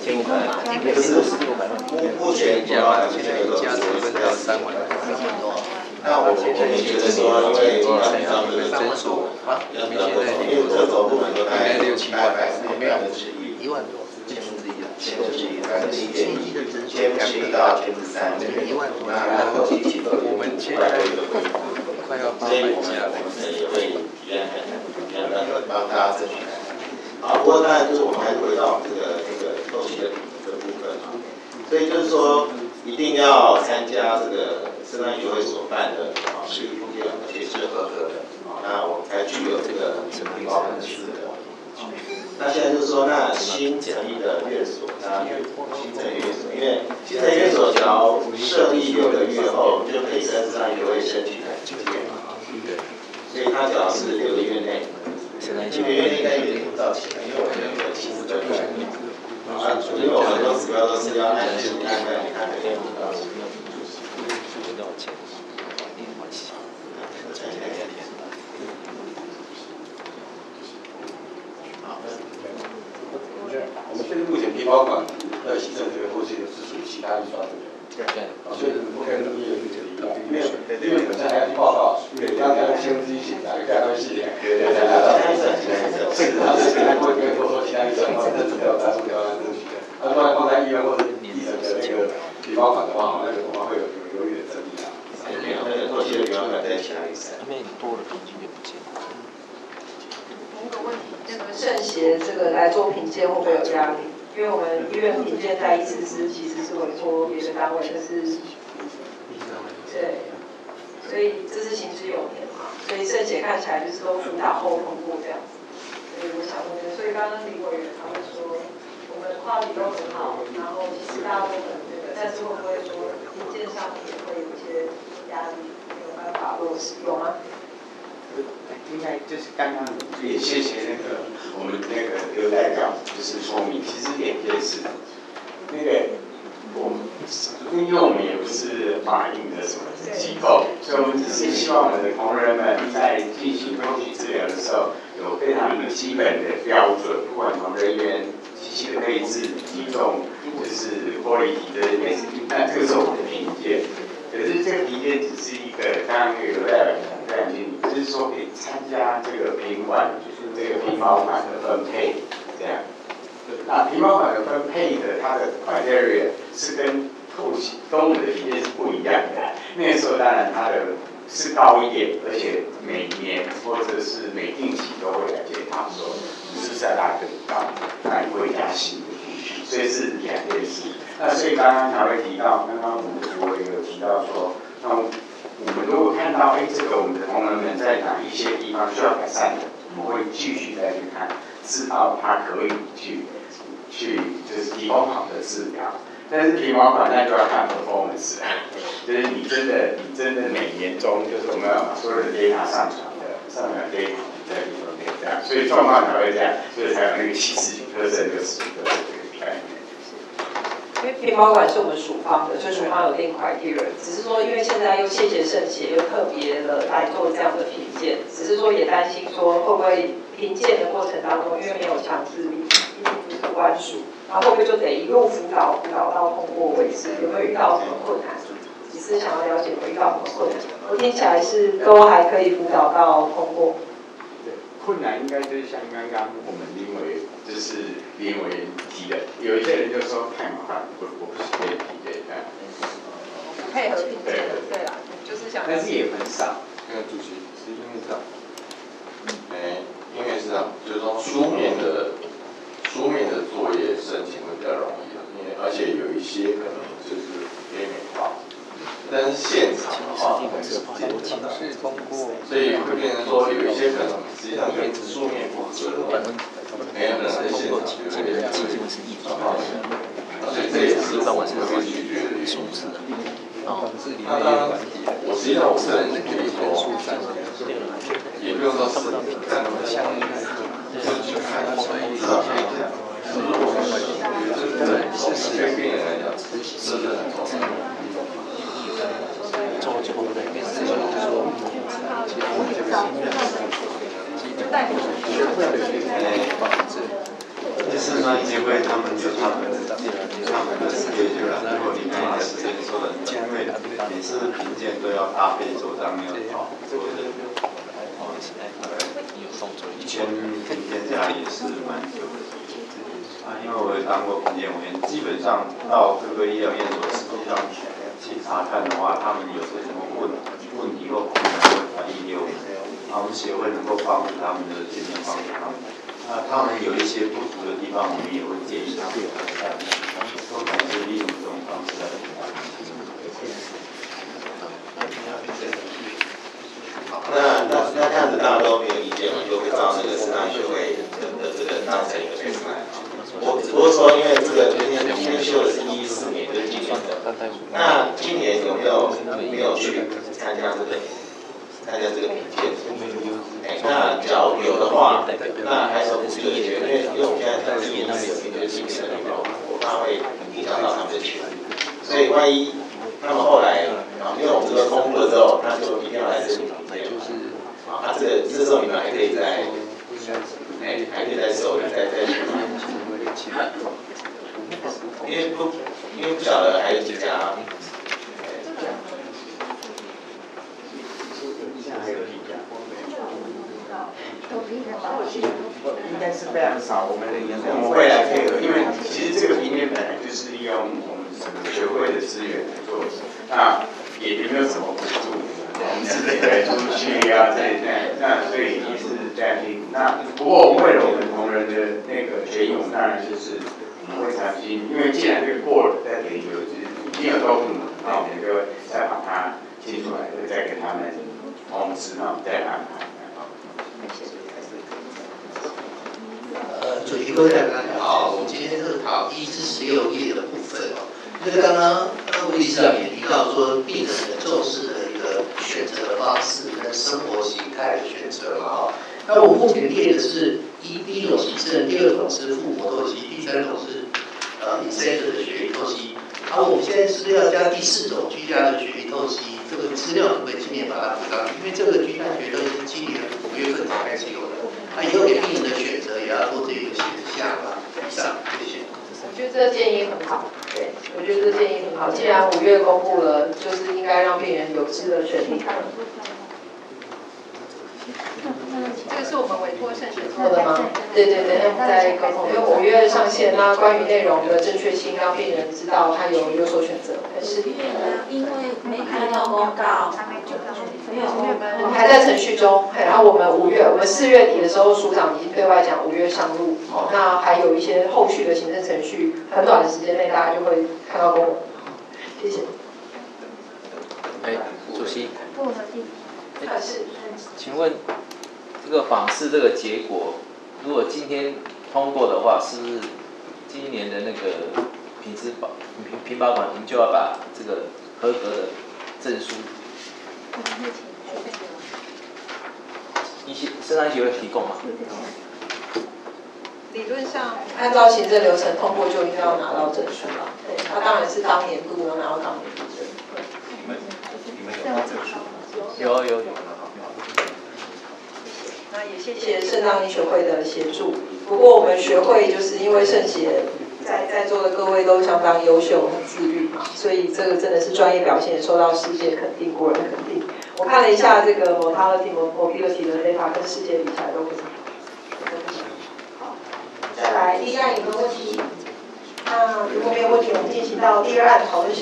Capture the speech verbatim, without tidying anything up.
就是目前主要还是这个都是在三万。那我我们觉得说，因为按照这个分数，呃，因为各种部门都大概六七万，百分之一，一万多，千分之一，千分之一，百分之一点一，千分之一到千分之三，一万多，然后集体的我们现在快要八百家，我们也会提案看看，帮大家争取。啊，不过当然就是我们还是回到我们这个这个后期的的部分啊，所以就是说一定要参加这个生态学会所办的啊，是一定而且是合格的啊，那我们才具有这个承保的资格。那现在就是说，那新成立的院所，那新成立院所，因为新成立院所只要设立六个月后，就可以跟生态学会申请经验嘛，对，所以它只要是六个月内。六个月内应该也领不到钱，因为我们有期付的费用啊，因为我很多指标都是要按时按量，你看肯定领不到钱。领不到钱，没关系。好， 我们现在目前皮包管的行政这个后期是属于其他预算的。对对。所以不可能也有这个里面，因为本身还要去报告，每张要签字一起打一下东西，对才拿到。甚至他是现在不会跟我说其他预算，或者只有单数条来争取的。他说放在医院或者地层的那个皮包管的话，那个恐怕会有有有一点争议啊。 没有，那个后期的皮包管在其他预算。 因为多了平均就不见。 一个问题，那个圣协这个来做评鉴会不会有压力？因为我们医院评鉴在医师司其实是委托别的单位，但是对，所以这是行之有年嘛，所以圣协看起来就是都辅导后通过这样子。所以我想问，所以刚刚李委员他会说，我们的话题都很好，然后其实大家都很那个，但是会不会说评鉴上面也会有一些压力，没有办法落实，有吗？ 应该就是刚刚也谢谢那个我们那个刘代表就是说明，其实也就是那个我们因为我们也不是法定的什么机构，所以我们只是希望我们的同仁们在进行后期治疗的时候有非常基本的标准，不管从人员、机器的配置、体重，就是玻璃体的类似，那这个是我们的评鉴。可是这个评鉴只是一个，刚刚那个刘代表讲非常清楚，就是说可以参加这个评管，就是这个评保款的分配，这样。那评保款的分配的它的 criteria 是跟后期跟我们的评鉴是不一样的。那个时候当然它的是高一点，而且每年或者是每定期都会来检讨说你是不是要拉更高，那你会加薪的继续，所以是两件事。那所以刚刚才会提到，刚刚我们主委有提到说，那我们如果看到，哎，这个我们的同仁们在哪一些地方需要改善的，我们会继续再去看，知道他可以去去就是提供好的治疗。但是评保款那就要看 performance， 就是你真的你真的每年中就是我们要把所有的 data 上传的，上传 data 在地方可以这样，所以状况才会这样，所以才有那个七十几 percent 六十 percent 这个概念。 因为评保管是我们署方的，所以署方有定 criteria， 只是说因为现在又谢谢圣协又特别的来做这样的评鉴，只是说也担心说会不会评鉴的过程当中，因为没有强制力，一定不是官署，然后会不会就得一路辅导辅导到通过为止？有没有遇到什么困难？只是想要了解有没有遇到什么困难？我听起来是都还可以辅导到通过。 对，困难应该就是像刚刚我们林委就是林委员提的，有一些人就说太麻烦，我我不是可以提的， 配合评鉴，对啦，就是想。 但是也很少。 那个主席是因为这样，哎，因为是这样，就是说书面的书面的作业申请会比较容易的，因为而且有一些可能就是可以美化，但是现场的话很是简单，所以会变成说有一些可能实际上跟书面不合的话，没有可能在现场就会变成状况，所以这也是我们会去觉得的数字。那当然，我实际上我个人可以说，也不用说是站那么强，就是去看所以至少可以看，是如果真的是对病人来讲，是很重要。 做就会变成说， 就是呢， 那协会他们有他们的他们的世界就然后里面也是这个说的，因为每次评鉴都要搭配做账要跑，所以哦，一千评鉴下也是蛮久的时间。啊，因为我也当过评鉴委员，基本上到各个医疗院所实际上去查看的话，他们有些什么问问题或困难会反映给我们，啊，我们协会能够帮助他们的尽量帮助他们。那他们有一些不足的地方，我们也会建议他们，都可能是利用这种方式来评判。好，那那那这样子大家都没有意见嘛，就会照那个适当学会的这个当成一个评判。我只不过说，因为这个今天今天修的是一四年，就是今年的。那今年有没有没有去参加这个参加这个评鉴？哎，那假如有的话，那还是不是因为因为我们现在在今年那边有一个新的那个，我怕会影响到他们的权益，所以万一他们后来啊，因为我们这个公布了之后，他就一定要来申请评鉴，就是啊，他这个这时候你们还可以再哎还可以再收再再去买。因为不，因为不晓得还有几家。现在还有几家？ 应该是非常少，我们我们会来配合，因为其实这个评鉴本来就是利用我们整个学会的资源来做，那也没有什么补助，我们自己来出去啊，这那那所以也是在听。那不过为了我们同仁的那个权益，我们当然就是我们会长期，因为既然这个过了，在研究就是已经有动物，那我们就会再把它清出来，再给他们通知，那我们再安排。 呃，主席各位大家好，我们今天是讨一至十六页的部分哦。就是刚刚呃魏理事长也提到说，病人的重视的一个选择的方式跟生活形态的选择嘛哈。那我目前列的是一第一种形式，第二种是腹膜透析，第三种是呃 incentive 的血液透析。然后我们现在是要加第四种居家的血液透析，这个资料可不可以今年把它补上去？因为这个居家血液透析是今年五月份才开始有的。那以后给病人的选择也要做这个选项吧。以上，谢谢。 我觉得这个建议很好，对，我觉得这个建议很好。既然五月公布了，就是应该让病人有知的权利。 这个是我们委托圣学做的吗？对对对，那我们在沟通，因为五月上线，那关于内容的正确性，让病人知道他有有所选择。是。 因为没看到公告，没有我们还在程序中，然后我们五月，我们四月底的时候，署长已经对外讲五月上路，哦，那还有一些后续的行政程序，很短的时间内大家就会看到公文。谢谢。 哎，主席。 不合理。 哎，是。 请问这个访视这个结果，如果今天通过的话，是不是今年的那个品质保品品保管您就要把这个合格的证书？一些肾脏协会提供吗？ 理论上，按照行政流程通过就应该要拿到证书了。对，他当然是当年度要拿到当年度证。 你们你们有拿证书吗？ 有有有。 那也谢谢肾脏医学会的协助。不过我们学会就是因为肾协在在座的各位都相当优秀、很自律嘛，所以这个真的是专业表现，受到世界肯定、国人肯定。我看了一下这个 mortality、morbidity 的 data 跟世界比起来都非常好。好，再来第一案有没有问题？那如果没有问题，我们进行到第二案讨论。